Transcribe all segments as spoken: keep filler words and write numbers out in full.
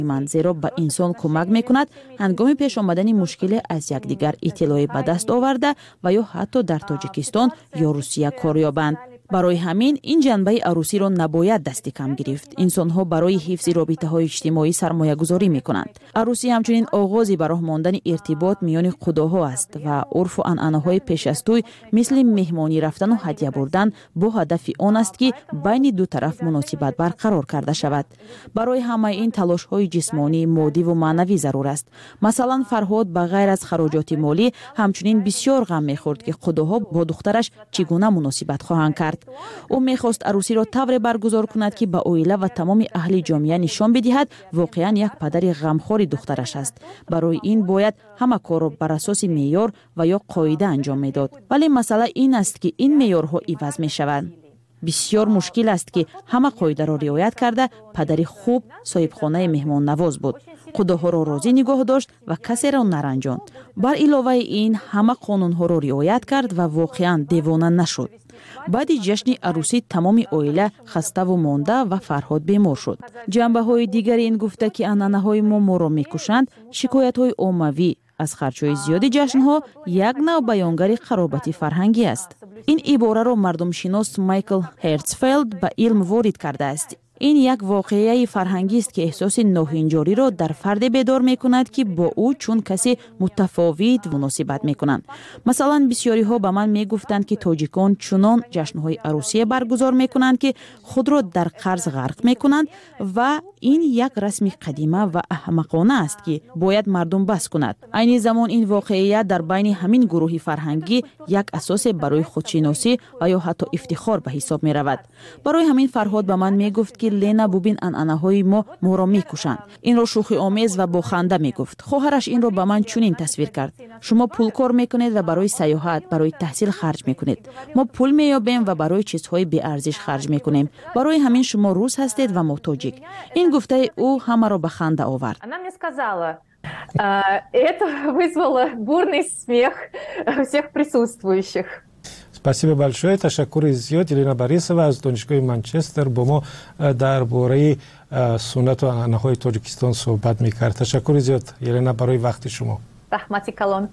من زیرا به انسان کمک میکند هنگام پیش آمدن مشکل از یکدیگر اطلاعی به دست آورده و یا حتی در تاجیکستان یا روسیه کار یابند. برای همین این جنبه عروسی را نباید دستی کم گرفت. انسان‌ها برای حفظ رابطه‌های اجتماعی سرمایه‌گذاری می‌کنند. عروسی همچنین آغازی به راه ماندن ارتباط میان خداها است و عرف و عنعنه‌های پیش از توی مثل مهمانی رفتن و هدیه بردن با هدف آن است که بین دو طرف مناسبت برقرار کرده شود. برای همه این تلاش‌های جسمانی، مادی و معنوی ضرور است. مثلا فرهاد به غیر از خراجات مالی همچنین بسیار غم می‌خورد که خداها با دخترش چگونه مناسبت خواهند کرد. او میخواست عروسی را طوری برگزار کند که به عائله و تمام اهل جامعه نشان بدهد واقعا یک پدر غمخوار دخترش است. برای این باید همه کار را بر اساس معیار و یا قاعده انجام میداد. ولی مسئله این است که این معیارها عوض میشوند. بسیار مشکل است که همه قاعده را رعایت کرده پدری خوب صاحب خانه مهمان نواز بود. خداها را راضی نگاه داشت و کسی را نرنجاند. بر علاوه این همه قانونها را رعایت کرد و واقعا دیوانه نشد. بعد جشن عروسی تمام عائله خسته و مانده و فرهاد بیمار شد. جنبه های دیگری این گفته که عنعنه های ما ما را میکشند. شکایت های عمومی از خرچهای زیاد جشن ها یک نوع بیانگر خرابت فرهنگی است. این عباره را مردم شناس مایکل هرتزفلد به علم وارد کرده است. این یک واقعه فرهنگی است که احساس ناهنجاری را در فرد بیدار می کند که با او چون کسی متفاوت مناسبت می کنند. مثلا بسیاری ها به من می گفتند که تاجیکان چنان جشن‌های عروسی برگزار می کنند که خود را در قرض غرق می کنند و این یک رسم قدیمه و احمقانه است که باید مردم بس کند. عین زمان این واقعه در بین همین گروه فرهنگی یک اساس برای خودشناسی و یا حتی افتخار به حساب می رود. برای همین فرهاد به من می گفت که لینا ببین عنعنه های ما ما را میکشند. این را شوخی آمیز و با خنده میگفت. خواهرش این را به من چنین تصویر کرد. شما پول کار میکنید و برای سیاحت، برای تحصیل خرج میکنید. ما پول مییابیم و برای چیزهای بی ارزش خرج میکنیم. برای همین شما روس هستید و ما تاجیک. این گفته او همه را به خنده آورد. Она мне сказала, это вызвало бурный смех всех присутствующих. спасибо большое. تشکر زیاد елена борисова از دانشگاه منچستر با ما درباره سنت و عنعنه‌های تاجیکستان صحبت می‌کرد. تشکر زیاد елена برای وقت شما. رحمتی کلان.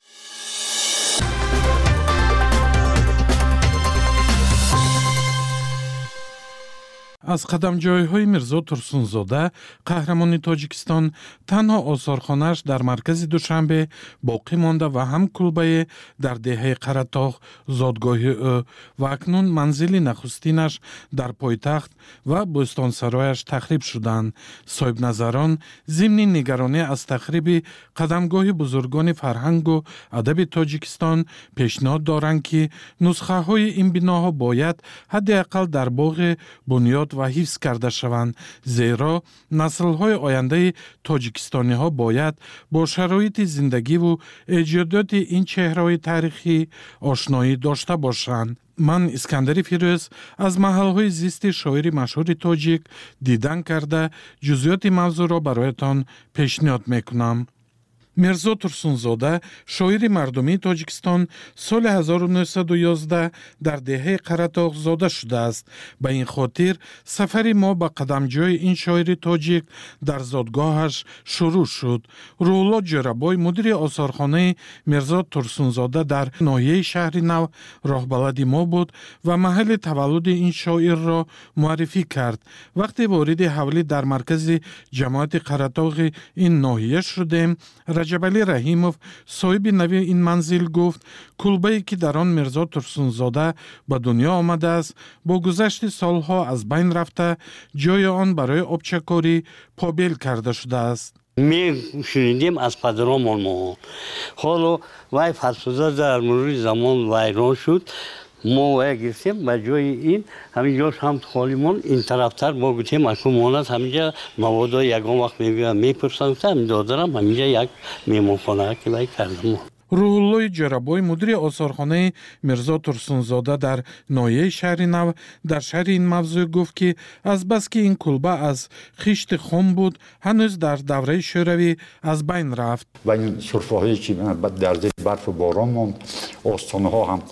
از قدمجوی‌های میرزا ترسونزاده قهرمان تاجیکستان تنها آثارخانه‌اش در مرکز دوشنبه باقی مانده و هم کلبه در دهه قره‌طاق زادگاه او و اکنون منزل نخستینش در پایتخت و بستانسرایش تخریب شدند. صاحب نظران ضمن نگرانی از تخریب قدمگاه بزرگان فرهنگ و ادب تاجیکستان پیشنهاد دارند که نسخه‌های این بناها باید حداقل در باغ بنیاد و حفظ کرده شوند، زیرا نسل‌های آینده تاجیکستانی ها باید با شرایط زندگی و ایجادات این چهره‌های تاریخی آشنایی داشته باشند. من اسکندر فیروز از محل‌های زیست شاعر مشهور تاجیک دیدن کرده جزئیات موضوع را برایتان پیشنهاد میکنم. میرزا ترسونزاده شاعر مردمی تاجیکستان سال هزار و نهصد و یازده در دهه قره‌طاق زاده شده است. به این خاطر سفر ما به قدمجوی این شاعر تاجیک در زادگاهش شروع شد. روح‌الله جرابای مدیر آثارخانه میرزا ترسونزاده در ناحیه شهر نو راهبلد ما بود و محل تولد این شاعر را معرفی کرد. وقتی وارد حوله در مرکز جماعت قره‌طاق این ناحیه شدیم، رجب علی رحیموف صاحب نوی این منزل گفت کلبه‌ای که در آن میرزا ترسونزاده به دنیا آمده است با گذشت سالها از بین رفته، جای آن برای آبچکاری پابل کرده شده است. می شنیدیم از پدرمان ما، حالا وای فرسوده در مرور زمان ویران شد، ما وای گرفتیم و جای این همین جاش هم خالیمون این طرفتر ما گفتیم اکنون همینجا مواد یکان وقت میگویم میپرسن همین دادرم همینجا یک میمونخانه که وای کردم. روح‌الله جرابای مدیر آثارخانه میرزا ترسونزاده در ناحیه شهر نو در شهر این موضوع گفت که از بس که این کلبه از خشت خام بود هنوز در دوره شوروی از بین رفت و این شرفه‌هایی که در زیر برف و باران ماند، آستانه ها هم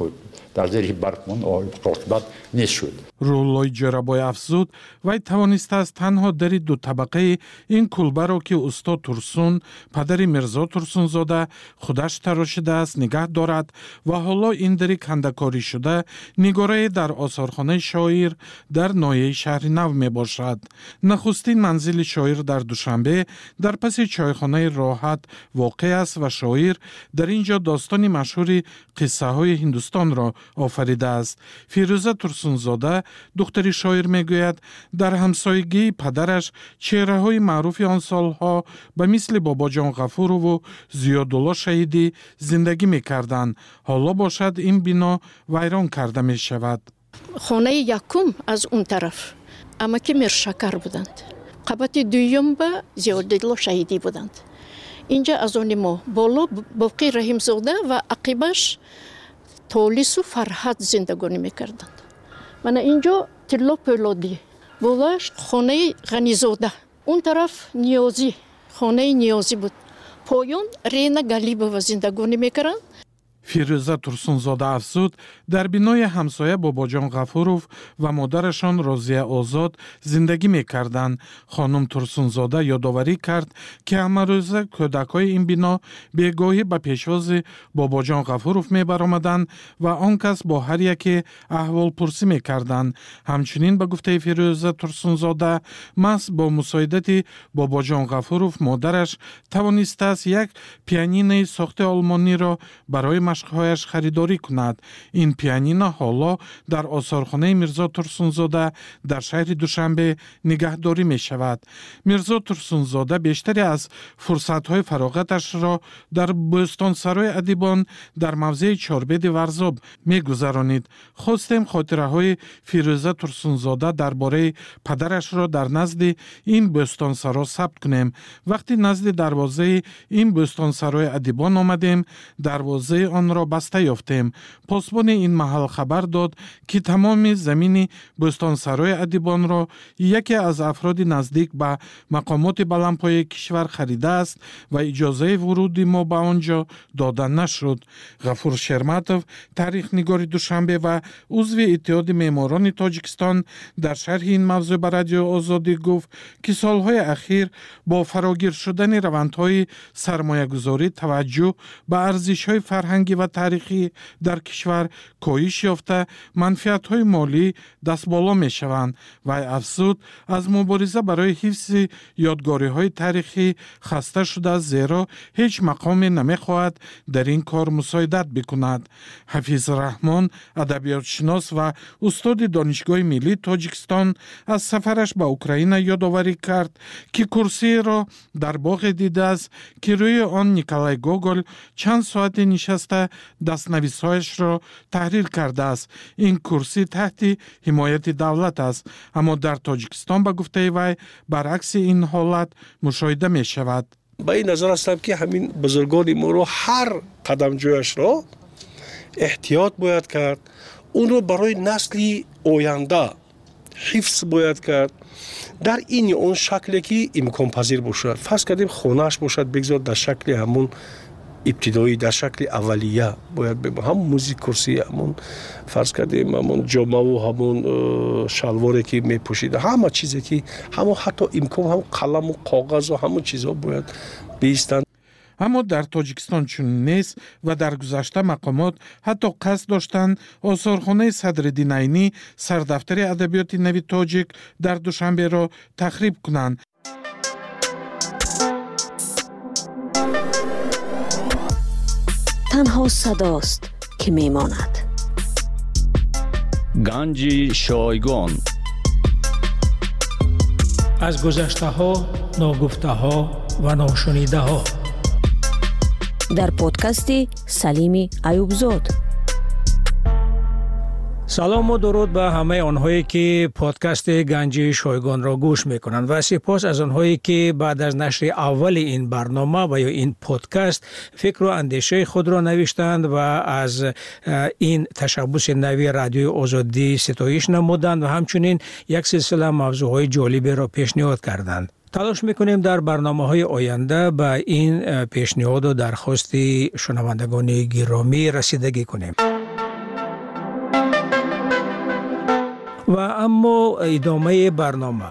در زیر برفمون رطوبت نیست شد. رولای جرابای افزود وی توانسته است تنها در دو طبقه این کلبه را که استاد ترسون پدر میرزا ترسونزاده خودش تراشیده است نگه دارد و حالا این دری کندکاری شده نگاره در آثارخانه شاعر در ناحیه شهر نو می باشد. نخستین منزل شاعر در دوشنبه در پس چایخانه راحت واقع است و شاعر در اینجا داستان مشهور قصه های هندوستان را آفریده است. فیروزه ترسونزاده دختر شاعر میگوید در همسایگی پدرش چهره های معروف آن سالها به مثل بابا جان غفورov و زیادالله شهیدی زندگی میکردند. حالا باشد این بنا ویران کرده می شود. خانه یکم از اون طرف اماکی میرشکر بودند. قبط دویم به زیادالله شهیدی بودند. اینجا از اون ما بالا باقی رحیمزاده و عقیبش تولیس و فرحت زندگانی میکردند. من اینجا تلا پولادی بولش خانه غنیزاده، اون طرف نیازی خانه نیازی بود. پایون رینا گلیبова زندگانی میکردند. فیروزه ترسونزاده افزود در بینای همسایه بابا جان غفورov و مادرشان راضیه آزاد زندگی میکردند. خانم ترسونزاده یادآوری کرد که امروزه کودکای این بنا بیگاهی به پیشواز بابا جان غفورov میبرآمدند و آن کس با هر یکی احوال پرسی میکردند. همچنین به گفته فیروزه ترسونزاده محض با مساعدت بابا جان غفورov مادرش توانسته است یک پیانین ساخت آلمانی را برای مشقهایش خریداری کند. این پیانینا حالا در آثارخانه میرزا ترسونزاده در شهر دوشنبه نگهداری می شود. میرزا ترسونزاده بیشتری از فرصتهای فراغتش را در بستانسرای ادیبان در موضع چاربد ورزاب می گذرانید. خواستیم خاطره های فیروزه ترسونزاده درباره پدرش را در نزد این بستانسرا ثبت کنیم. وقتی نزد دروازه این بستانسرای ادیبان آمدیم دروازه آن را بسته یافتیم. پاسبان این محل خبر داد که تمام زمین بستانسرای ادیبان را یکی از افراد نزدیک به مقامات بلندپایه کشور خریده است و اجازه ورود ما به آنجا داده نشد. غفور شرمتov تاریخ نگار دوشنبه و عضو اتحاد معماران تاجیکستان در شرح این موضوع به رادیو آزادی گفت که سالهای اخیر با فراگیر شدن روندهای سرمایه‌گذاری توجه به ارزش‌های فرهنگی و تاریخی در کشور کاهش یافته منفعت‌های مالی دست بالا می‌شوند و افزود از مبارزه برای حفظ یادگاری‌های تاریخی خسته شده زیرا هیچ مقامی نمی‌خواهد در این کار مساعدت بکند. حفیظ رحمان ادبیات شناس و استاد دانشگاه ملی تاجیکستان از سفرش به اوکراین یادآوری کرد که کرسی را در باغ دیده است که روی آن نیکولای گوگل چند ساعت نشسته دست‌نویس‌هایش را تحریر کرده است. این کرسی تحت حمایت دولت است اما در تاجیکستان به گفته وی برعکس این حالت مشاهده می شود. با این نظر هستم که همین بزرگان ما رو هر قدم جویش را احتیاط باید کرد، اون رو برای نسل آینده حفظ باید کرد در این اون شکلی که امکان پذیر باشد. فرض کردیم خانه‌اش باشد بگذار در شکل همون ابتدایی در شکل اولیه باید ببینیم هم موزیک کرسی همون فرض کردیم همون جامه و همون شلواری که میپوشیده همه چیزی که همون حتی امکان هم قلم و کاغذ و همون چیزها باید بیستند. اما در تاجیکستان چون نیست و در گذشته مقامات حتی قصد داشتند آثارخانه صدرالدین عینی سردفتر ادبیات نوی تاجیک در دوشنبه را تخریب کنند. تنها صداست که میماند. گنج شایگان از گذشته ها، ناگفته ها و ناشنیده ها در پادکستی سلیمی ایوبزاد. سلام و درود به همه آنهایی که پادکست گنج شایگان را گوش میکنند و سپاس از آنهایی که بعد از نشر اول این برنامه و یا این پادکست فکر و اندیشه خود را نوشتند و از این تشبث نوی رادیو آزادی ستایش نمودند و همچنین یک سلسله موضوعهای جالبی را پیشنهاد کردند. تلاش میکنیم در برنامه‌های آینده به این پیشنهاد و درخواست شنوندگان گرامی رسیدگی کنیم. و اما ادامه برنامه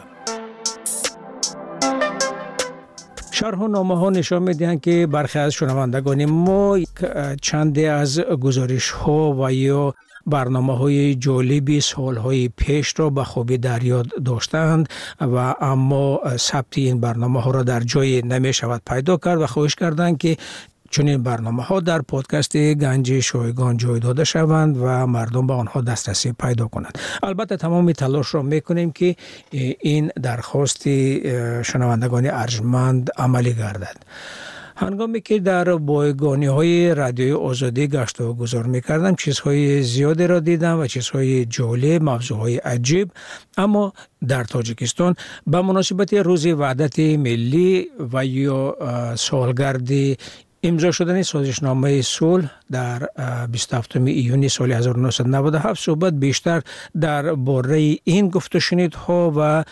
شرح و نامه ها نشان میدهند که برخی از شنوندگان ما چندی از گزارش ها و یا برنامه های جالبی سال های پیش را به خوبی در یاد داشتند و اما ثبت این برنامه ها را در جای نمی شود پیدا کرد و خواهش کردند که چنین برنامه ها در پادکست گنج شایگان جای داده شوند و مردم به آنها دسترسی پیدا کنند. البته تمام تلاش را میکنیم که این درخواست شنوندگان ارجمند عملی گردد. هنگامی که در بایگانی های رادیوی آزادی گشت و گذار میکردم چیزهای زیادی را دیدم و چیزهای جالب، موضوعهای عجیب. اما در تاجیکستان به مناسبت روز وحدت ملی و یا سالگرد امضا شدن سازشنامه صلح در بیست و هفتم ایون سال هزار و نهصد و نود و هفت صحبت بیشتر در باره این گفت و شنیدها و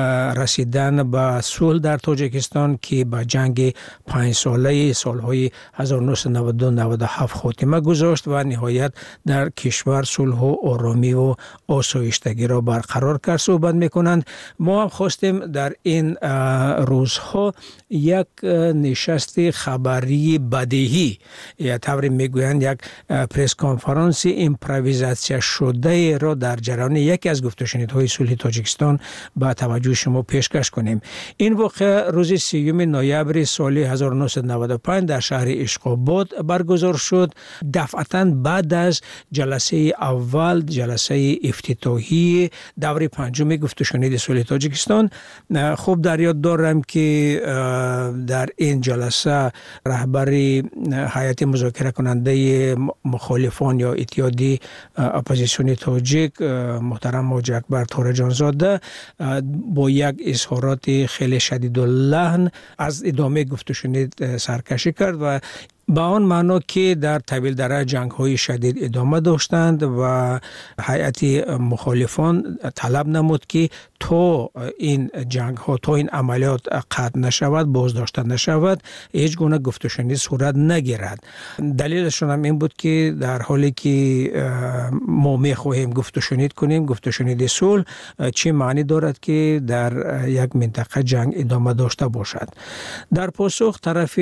رسیدن به صلح در تاجیکستان که با جنگ پنج ساله سالهای هزار و نهصد و نود و دو نود و هفت خاتمه گذاشت و نهایت در کشور صلح و آرامی و آسایشتگی را برقرار کرد صحبت میکنند. ما هم خواستیم در این روزها یک نشست خبری بدیهی یا طوری میگویند یک پرس کنفرانس ایمپرویزاسیا شده را در جریان یکی از گفت و شنیدهای صلح تاجیکستان به توجه شما پیشکش کنیم. این واقعه روز سیوم نوامبر سال هزار و نهصد و نود و پنج در شهر اشقاباد برگزار شد، دفعتاً بعد از جلسه اول، جلسه افتتاحی دوره پنجم گفت و شنید صلح تاجیکستان. خوب در یاد دارم که در این جلسه رهبر هیئت مذاکره کننده مخالفان یا اتحادیه اپوزیسیون تاجیک محترم حاجی اکبر تارجان زاده با یک اظهارات خیلی شدید اللحن از ادامه گفت و شنید سرکشی کرد و با آن معنا که در طویل دره جنگ های شدید ادامه داشتند و هیئت مخالفان طلب نمود که تا این جنگ ها، تا این عملیات قطع نشود، بازداشته نشود، هیچ گونه گفت و شنید صورت نگیرد. دلیلشون هم این بود که در حالی که ما میخواهیم گفت و شنید کنیم، گفت و شنید صلح چه معنی دارد که در یک منطقه جنگ ادامه داشته باشد. در پاسخ طرف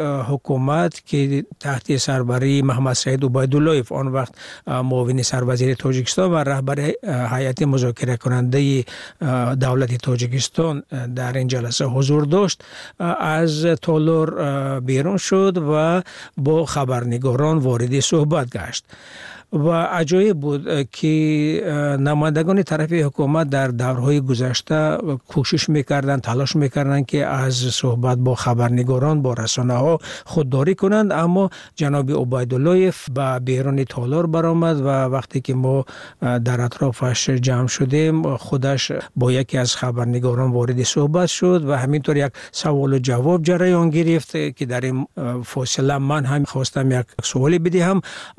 حکومت که تحت سربری محمد سعید عبیداللهیف آن وقت معاون سروزیر تاجیکستان و رهبر هیئت مذاکره کننده دولت تاجیکستان در این جلسه حضور داشت، از تالار بیرون شد و با خبرنگاران وارد صحبت گشت و عجایب بود که نمایندگان طرف حکومت در دورهای گذشته کوشش میکردند، تلاش میکردند که از صحبت با خبرنگاران، با رسانه ها خودداری کنند، اما جناب عبیداللهیف به بیرون تالار برآمد و وقتی که ما در اطرافش جمع شدیم خودش با یکی از خبرنگاران وارد صحبت شد و همینطور یک سوال و جواب جریان گرفت که در این فاصله من هم خواستم یک سوالی بدهم،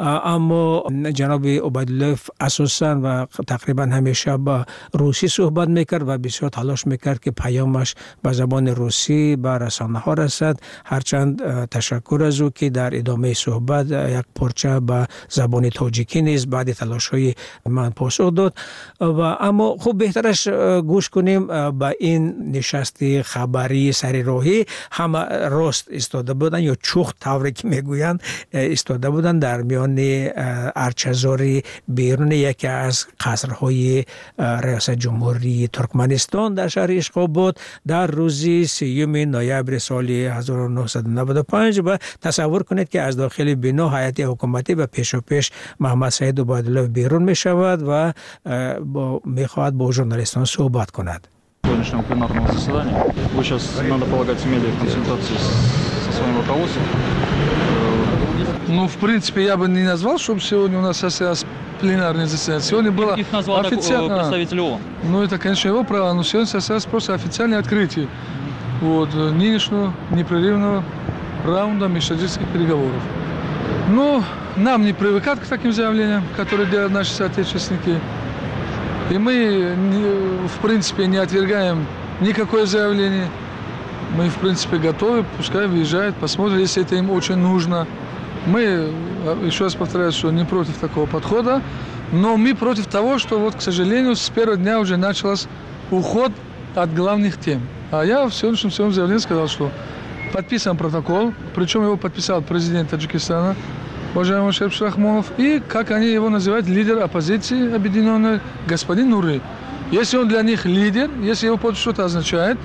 اما جناب عبیداللهیف اساساً و تقریبا همیشه با روسی صحبت میکرد و بسیار تلاش میکرد که پیامش به زبان روسی به رسانه ها رسد. هرچند تشکر از او که در ادامه صحبت یک پارچه به زبان تاجیکی نیز بعد تلاش های من پاسخ داد و اما خوب بهترش گوش کنیم به این نشست خبری سر راهی. همه راست ایستاده بودن یا چوخ طوری که میگویند ایستاده بودن در میان ارچه‌زاری بیرون یکی از قصرهای ریاست جمهوری ترکمنستان در شهر اشقاباد در روز سیوم نوامبر سال هزار و نهصد و نود و پنج و تصور کنید که از داخل بنا هیئت حکومتی و پیش و پیش محمد سعید عبیدالله بیرون می شود و با میخواهد با ژورنالیستان صحبت کند. Сегодняшнего пленарного заседания. Вы сейчас, надо полагать, имели консультации со своим руководством? Ну, в принципе, я бы не назвал, чтобы сегодня у нас состоялось пленарное заседание. Сегодня было их назвал официально... представитель ООН. Ну, это, конечно, его право, но сегодня состоялось просто официальное открытие вот, нынешнего непрерывного раунда межстуденческих переговоров. Ну, нам не привыкать к таким заявлениям, которые делают наши соотечественники. И мы, в принципе, не отвергаем никакое заявление. Мы, в принципе, готовы, пускай въезжают, посмотрят, если это им очень нужно. Мы, еще раз повторяю, что не против такого подхода, Но мы против того, что, вот, к сожалению, с первого дня уже начался уход от главных тем. А я в сегодняшнем своем заявлении сказал, что подписан протокол, причем его подписал президент Таджикистана, уважаемый Шериф Шахмонов, и, как они его называют, лидер оппозиции объединенной, господин Нуры. Если он для них лидер, если его подпись что-то означает,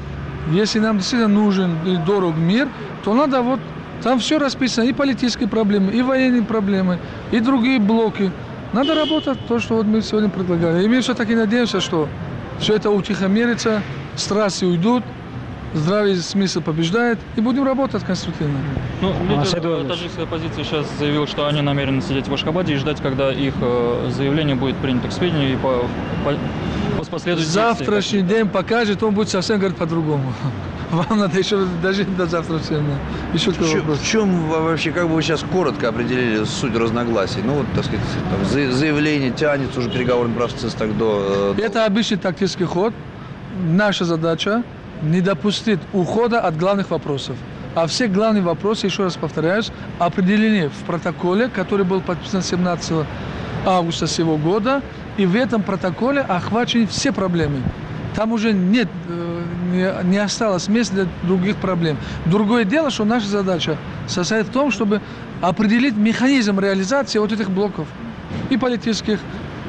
если нам действительно нужен и дорог мир, то надо вот, там все расписано, и политические проблемы, и военные проблемы, и другие блоки. Надо работать, то, что вот мы сегодня предлагали. И мы все-таки надеемся, что все это утихомирится, страсти уйдут, здравый смысл побеждает, и будем работать конструктивно. Ну, лидер таджикской оппозиции сейчас заявил, что они намерены сидеть в Ашхабаде и ждать, когда их э, заявление будет принято к сведению и по, по, последующей завтрашний действия. День покажет, он будет совсем говорить по-другому. Вам надо еще дожить до завтрашнего дня. Еще в, чем, в чем вообще, как бы вы сейчас коротко определили суть разногласий? Ну, вот, так сказать, там, заявление тянется, уже переговорный процесс так до... Это обычный тактический ход. Наша задача не допустить ухода от главных вопросов. А все главные вопросы, еще раз повторяюсь, определены в протоколе, который был подписан семнадцатого августа сего года. И в этом протоколе охвачены все проблемы. Там уже нет, не, не осталось места для других проблем. Другое дело, что наша задача состоит в том, чтобы определить механизм реализации вот этих блоков. И политических,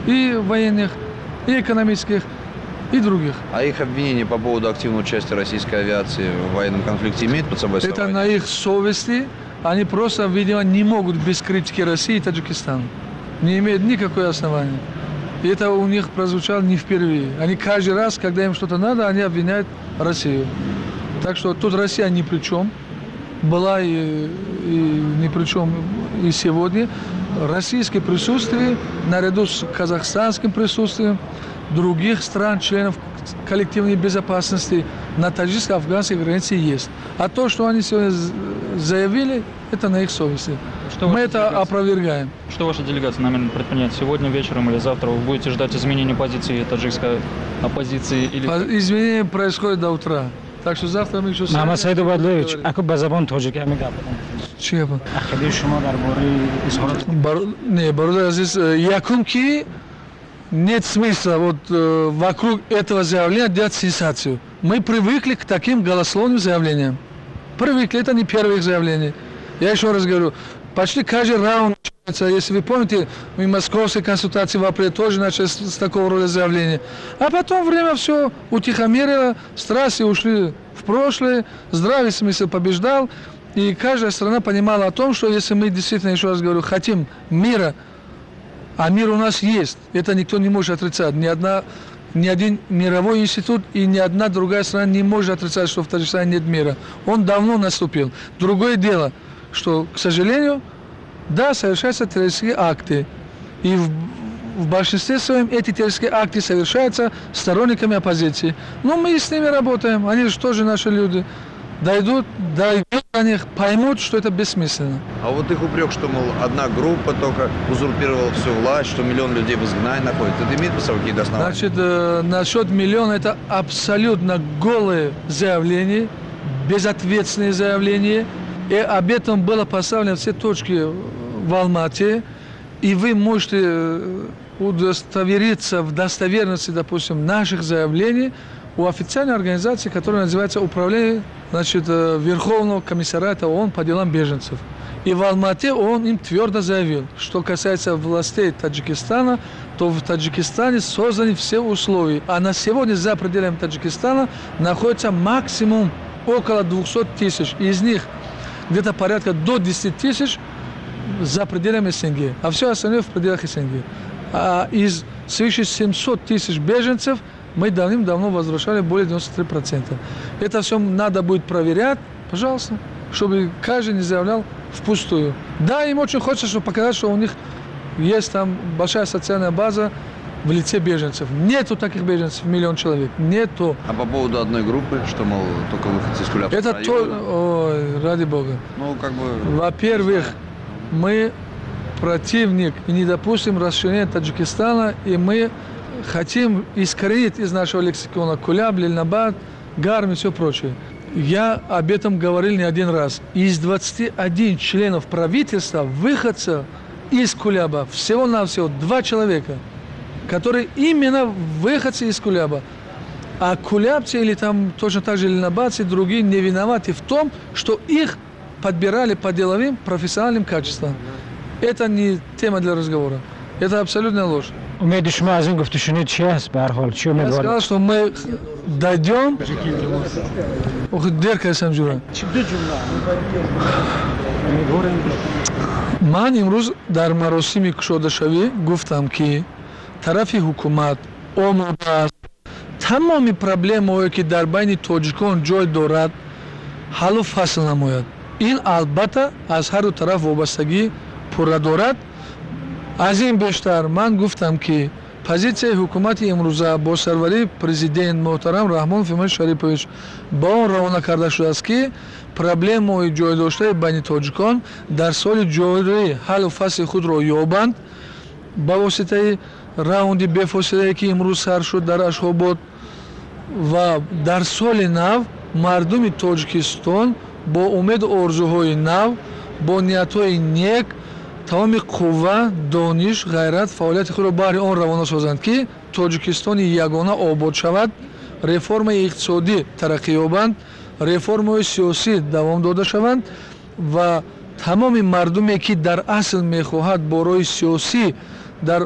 и военных, и экономических, и других. А их обвинения по поводу активного участия российской авиации в военном конфликте имеют под собой основание? Это на их совести. Они просто, видимо, не могут без критики России и Таджикистана. Не имеют никакого основания. И это у них прозвучало не впервые. Они каждый раз, когда им что-то надо, они обвиняют Россию. Так что тут Россия ни при чем. Была и, и ни при чем и сегодня. Российское присутствие, наряду с казахстанским присутствием, других стран, членов коллективной безопасности на таджикско-афганской границе есть. А то, что они сегодня заявили, это на их совести. Что Мы это делегация? Опровергаем. Что ваша делегация намерена предпринять сегодня вечером или завтра? Вы будете ждать изменения позиции таджикской оппозиции? Или... Изменения происходят до утра. Так что завтра мы еще... Мамад Саид Убадлоевич, ако ба забон тоҷикӣ мегапирам. Чия ба? Ақидаи шумо дар бораи изҳорот... Не, бародар азиз, якум ки нет смысла вот э, вокруг этого заявления делать сенсацию. Мы привыкли к таким голословным заявлениям. Привыкли, это не первых заявлений. Я еще раз говорю, почти каждый раунд начинается, если вы помните, в московской консультации в апреле тоже начались с, с такого рода заявления. А потом время все утихомирило, страсти ушли в прошлое, здравый смысл побеждал, и каждая страна понимала о том, что если мы действительно, еще раз говорю, хотим мира, а мир у нас есть, это никто не может отрицать. Ни, одна, ни один мировой институт и ни одна другая страна не может отрицать, что в Таджикистане нет мира. Он давно наступил. Другое дело, что, к сожалению, да, совершаются террористические акты. И в, в большинстве своем эти террористические акты совершаются сторонниками оппозиции. Но мы с ними работаем, они же тоже наши люди. Дойдут, дойдут до них, поймут, что это бессмысленно. А вот их упрек, что, мол, одна группа только узурпировала всю власть, что миллион людей в изгнании находится, это имеет по собой какие-то основания? Значит, э, насчет миллиона это абсолютно голое заявление, безответственное заявление. И об этом было поставлено все точки в Алмате. И вы можете удостовериться в достоверности, допустим, наших заявлений у официальной организации, которая называется Управление, значит, Верховного комиссариата ООН по делам беженцев. И в Алмате он им твердо заявил, что касается властей Таджикистана, то в Таджикистане созданы все условия. А на сегодня за пределами Таджикистана находится максимум около двухсот тысяч. Из них где-то порядка до десяти тысяч за пределами СНГ, а все остальное в пределах СНГ. А из свыше семисот тысяч беженцев мы давным-давно возвращали более девяноста трёх процентов. Это все надо будет проверять, пожалуйста, чтобы каждый не заявлял впустую. Да, им очень хочется, чтобы показать, что у них есть там большая социальная база в лице беженцев. Нету таких беженцев, миллион человек. Нету. А по поводу одной группы, что, мол, только выходцы из Кулябского Это то... Ой, ради бога. Ну, как бы... Во-первых, мы противник и не допустим расширения Таджикистана, и мы хотим искоренить из нашего лексикона Куляб, Лильнабад, Гарм и все прочее. Я об этом говорил не один раз. Из двадцати одного членов правительства выходцев из Кулеба, всего-навсего два человека, которые именно выходцы из Кулеба. А кулябцы или там точно так же ленобацы, другие не виноваты в том, что их подбирали по деловым профессиональным качествам. Это не тема для разговора. Это абсолютная ложь. Умеете шума азин гуфтушуни чьяс бархол? Я сказал, что мы дойдем. Ох, дерка сам жура. Ман имруз дар маросими кушодашавӣ гуфтам ки тарафи ҳукумат омодааст тамоми проблемаое ки дар байни тоҷикон ҷой дорад ҳаллу фасл намояд. Ин албатта аз ҳарду тараф вобастагӣ пурра дорад. аз ин бештар ман гуфтам ки позитсияи ҳукумати имрӯза бо сарварии президент муҳтарам Раҳмонов Имомали Шарипович ба он равона карда шудааст ки проблемаи ҷойдоштаи байни тоҷикон дар соли ҷорӣ ҳаллу фасли худро ёбанд ба воситаи раунди бефосилае ки имрӯз сар шуд дар Ашхобод ва дар соли нав мардуми Тоҷикистон бо умеду орзуҳои нав бо ниятҳои нек тамоми қувва, дониш, ғайрат, фаъолияти худро баҳри он равона созанд ки Тоҷикистони ягона обод шавад, реформаи иқтисодӣ тараққӣ ёбанд, реформаи сиёсӣ давом дода шаванд ва тамоми мардуме ки дар асл мехоҳад бо роҳи сиёсӣ дар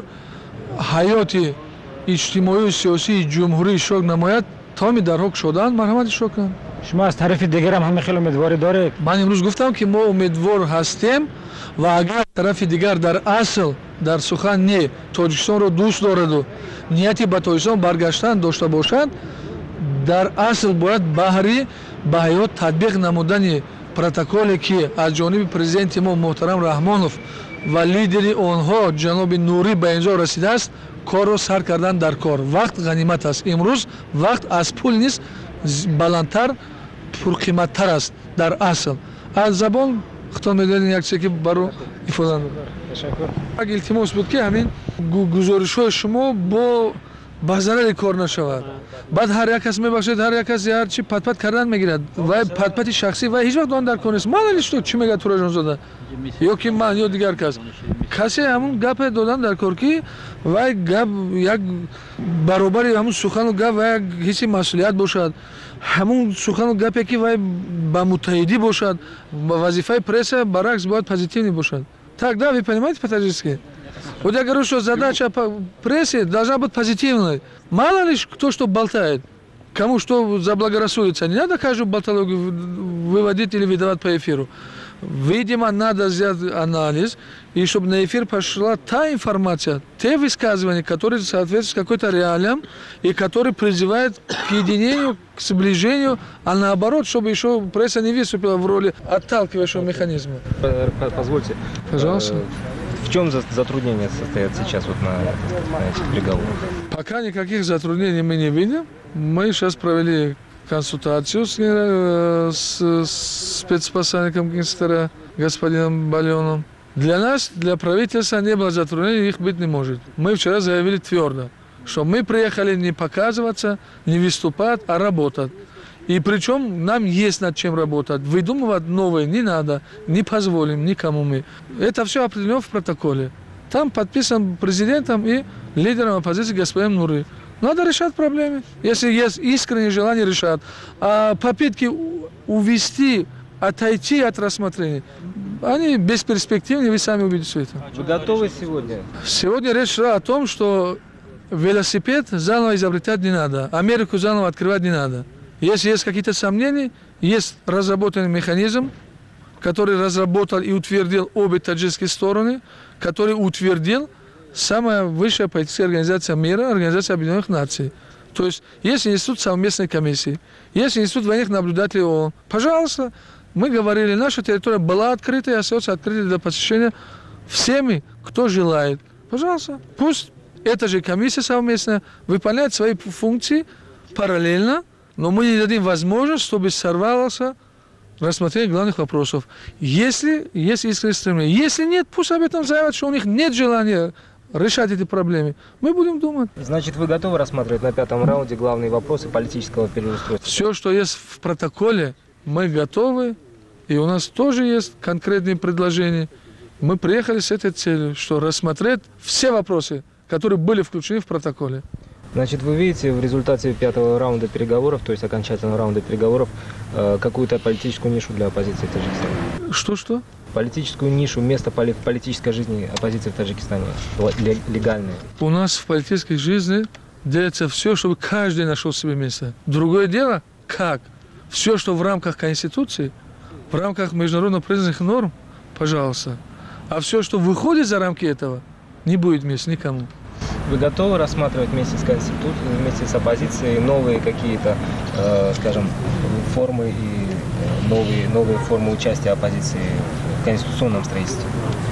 ҳаёти иҷтимоию сиёсии ҷумҳурӣ иштирок намояд, тамоми дарҳо кушодаанд, марҳамат иштирок кунанд. шумо аз тарафи дигарам ҳама хеле умедворӣ доред? Ман имрӯз гуфтам ки мо умедвор ҳастем ва агар тарафи дигар дар асл дар сухан не Тоҷикистонро дӯст дораду нияти ба Тоҷикистон баргаштан дошта бошад, дар асл бояд баҳри ба ҳаёт татбиқ намудани протоколе ки аз ҷониби президенти мо муҳтарам Раҳмонов ва лидери онҳо ҷаноби Нурӣ ба инҷо расидааст, корро сар кардан дар кор. Вақт ғанимат аст. Имрӯз вақт аз пул низ баландтар, пурқиматтар аст дар асл. Аз забон хитоб медодем як чизе ки баро ифода ташаккур. Як илтимос буд ки ҳамин гузоришҳои шумо бо ба зарари кор нашавад. Баъд ҳар як кас мебахшед, ҳар як кас ҳар чи пат-пат кардан мегирад. Вай пат-пати шахсӣ вай ҳеҷ вақт он дар кор нест. Маълуми што чӣ мегӯяд Тураҷонзода? Ё ки ман ё дигар кас. Касе ҳамун гапе додан дар кор ки вай гап як баробари ҳамун сухану гап вай як ҳисси масъулият бошад. ҳамун сухану гапе ки вай ба муттаҳидӣ бошад, ба вазифаи пресса баръакс бояд позитивный бошад. Так, да, вы понимаете по-таджикски? Вот я говорю, что задача прессы должна быть позитивной. Мало ли кто что болтает, кому что заблагорассудится. Не надо каждую болтологию выводить или выдавать по эфиру. Видимо, надо сделать анализ, и чтобы на эфир пошла та информация, те высказывания, которые соответствуют какой-то реалиям, и которые призывают к единению, к сближению, а наоборот, чтобы еще пресса не выступила в роли отталкивающего механизма. Позвольте. Пожалуйста. В чем затруднения состоят сейчас вот на, на этих переговорах? Пока никаких затруднений мы не видим. Мы сейчас провели консультацию с, с спецпосланником Генштаба господином Балионом. Для нас, для правительства не было затруднений, их быть не может. Мы вчера заявили твердо, что мы приехали не показываться, не выступать, а работать. И причем нам есть над чем работать. Выдумывать новые не надо, не позволим никому мы. Это все определено в протоколе. Там подписан президентом и лидером оппозиции господином Нуры. Надо решать проблемы. Если есть искреннее желание решать. А попытки увести, отойти от рассмотрения, они бесперспективны, вы сами увидите все это. Вы готовы сегодня? Сегодня речь шла о том, что велосипед заново изобретать не надо, Америку заново открывать не надо. Если есть какие-то сомнения, есть разработанный механизм, который разработал и утвердил обе таджикские стороны, который утвердил самая высшая политическая организация мира, Организация Объединенных Наций. То есть есть институт совместной комиссии, есть институт военных наблюдателей ООН. Пожалуйста, мы говорили, наша территория была открыта и остается открытой для посещения всеми, кто желает. Пожалуйста, пусть эта же комиссия совместная выполняет свои функции параллельно, но мы не дадим возможность, чтобы сорвалось рассмотрение главных вопросов. Если есть искреннее стремление, если нет, пусть об этом заявят, что у них нет желания решать эти проблемы. Мы будем думать. Значит, вы готовы рассматривать на пятом раунде главные вопросы политического переустройства? Все, что есть в протоколе, мы готовы. И у нас тоже есть конкретные предложения. Мы приехали с этой целью, что рассмотреть все вопросы, которые были включены в протоколе. Значит, вы видите в результате пятого раунда переговоров, то есть окончательного раунда переговоров, какую-то политическую нишу для оппозиции в Таджикистане? Что-что? Политическую нишу, место в политической жизни оппозиции в Таджикистане, легальное. У нас в политической жизни делается все, чтобы каждый нашел себе место. Другое дело, как? Все, что в рамках Конституции, в рамках международно признанных норм, пожалуйста. А все, что выходит за рамки этого, не будет места никому. Вы готовы рассматривать вместе с Конституцией, вместе с оппозицией новые какие-то, э, скажем, формы и новые, новые формы участия оппозиции в конституционном строительстве?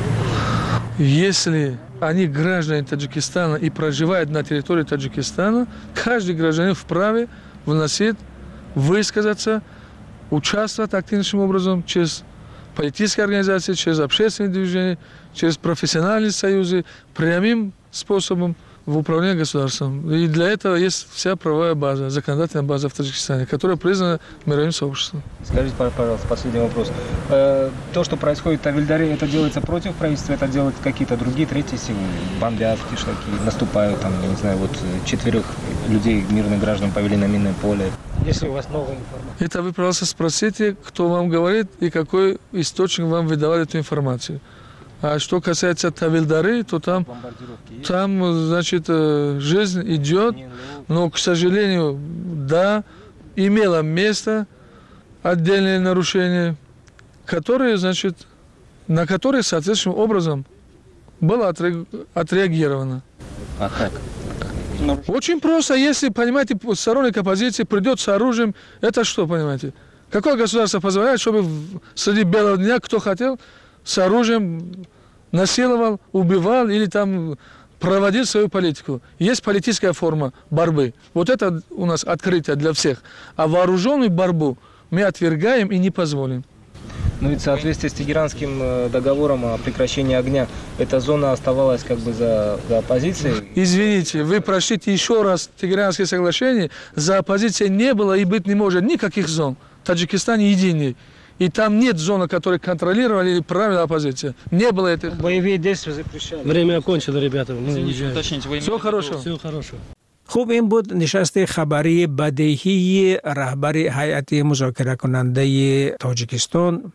Если они граждане Таджикистана и проживают на территории Таджикистана, каждый гражданин вправе вносить, высказаться, участвовать активнейшим образом через политические организации, через общественные движения, через профессиональные союзы, прямым способом в управлении государством. И для этого есть вся правовая база, законодательная база в Таджикистане, которая признана мировым сообществом. Скажите, пожалуйста, последний вопрос. То, что происходит в Тавильдаре, это делается против правительства, это делают какие-то другие, третьи силы? Бомбят, кишлаки, наступают, там, я не знаю, вот четверых людей, мирных граждан, повели на минное поле. Если у вас новая информация. Это вы, пожалуйста, спросите, кто вам говорит и какой источник вам выдавал эту информацию. А что касается Тавильдары, то там, там, значит, жизнь идет, но, к сожалению, да, имело место отдельные нарушения, которые, значит, на которые соответствующим образом было отреагировано. А как? Очень просто, если, понимаете, сторонник оппозиции придет с оружием, это что, понимаете? Какое государство позволяет, чтобы среди белого дня кто хотел с оружием насиловал, убивал или там проводил свою политику? Есть политическая форма борьбы. Вот это у нас открытие для всех. А вооруженную борьбу мы отвергаем и не позволим. Ну ведь в соответствии с Тегеранским договором о прекращении огня, эта зона оставалась как бы за, за оппозицией. Извините, вы прочтите еще раз Тегеранское соглашение. За оппозицией не было и быть не может никаких зон. Таджикистан единый. И там нет зоны, которые контролировали или правила оппозиция. Не было этого. Боевые действия запрещали. Время окончено, ребята. Извините, уточните, вы Все хорошо. Все хорошо. خوب این بود نشست خبری بدیهی رهبر هیئت مذاکره کننده تاجیکستان.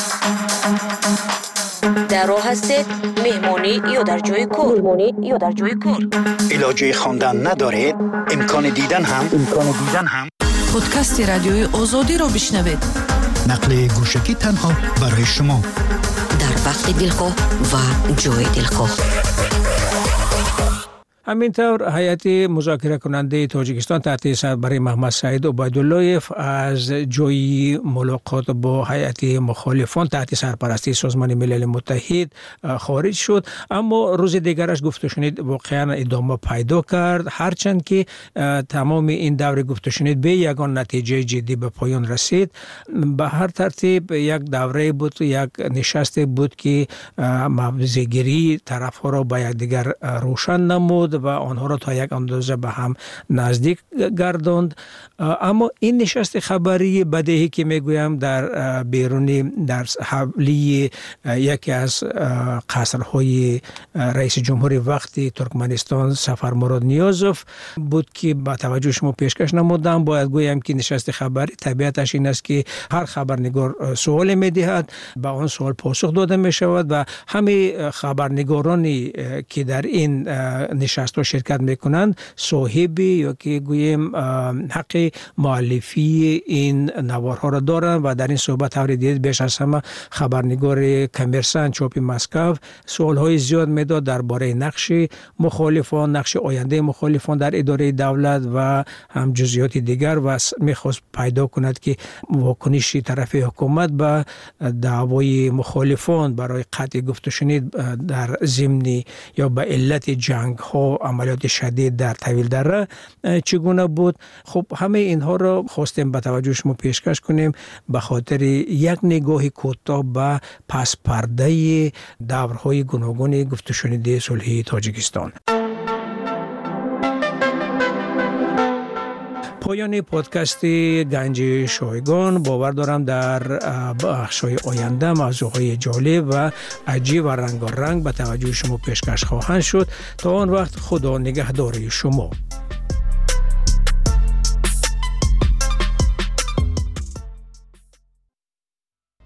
در راه هستید مهمانی یا در جای کار مهمانی یا در جای کار علاجه خواندن ندارید امکان دیدن هم امکان دیدن هم پادکست رادیوی آزادی را بشنوید نقل گوشکی تنها برای شما در وقت دلخواه و جای دلخواه. همینطور هیئت مذاکره کننده تاجیکستان تحت سربری محمد سعید عبیداللهیف از جای ملاقات با هیئت مخالفان تحت سرپرستی سازمان ملل متحد خارج شد، اما روز دیگرش گفته شنید واقعا ادامه پیدا کرد، هرچند که تمام این دور گفته شنید به یگان نتیجه جدی به پایان رسید. به هر ترتیب یک دوره بود، یک نشست بود که موضع‌گیری طرف‌ها را به یکدیگر روشن نمود و آنها را تا یک اندازه به هم نزدیک گرداند. اما این نشست خبری بدیهی که میگویم در بیرونی در حولی یکی از قصرهای رئیس جمهوری وقتی ترکمنستان سفر مراد نیازوف بود که با توجه شما پیشکش نمودم. باید گویم که نشست خبری طبیعتش این است که هر خبرنگار سوال میدهد، به آن سوال پاسخ داده می شود و همه خبرنگارانی که در این نشست رو شرکت میکنند صاحبی یا که گویم حق مؤلفی این نوارها را دارند و در این صحبت هر دید بیش از همه خبرنگار کمرسان چاپ مسکو سوالهای زیاد میداد درباره نقش مخالفان، نقش آینده مخالفان در اداره دولت و هم جزئیات دیگر و میخواست پیدا کند که واکنش طرف حکومت به دعوای مخالفان برای قطع گفت و شنید در ضمن یا به علت جنگ ها عملیات شدید در طویلدره چگونه بود. خب همه اینها را خواستیم به توجه شما پیشکش کنیم به خاطر یک نگاه کوتاه به پس پرده دورهای گوناگون گفت و شنید صلحی تاجیکستان. پایان پادکست گنج شایگان. باور دارم در بخش‌های آینده موضوعهای جالب و عجیب و رنگارنگ به توجه شما پیشکش خواهند شد. تا آن وقت خدا نگهدار شما.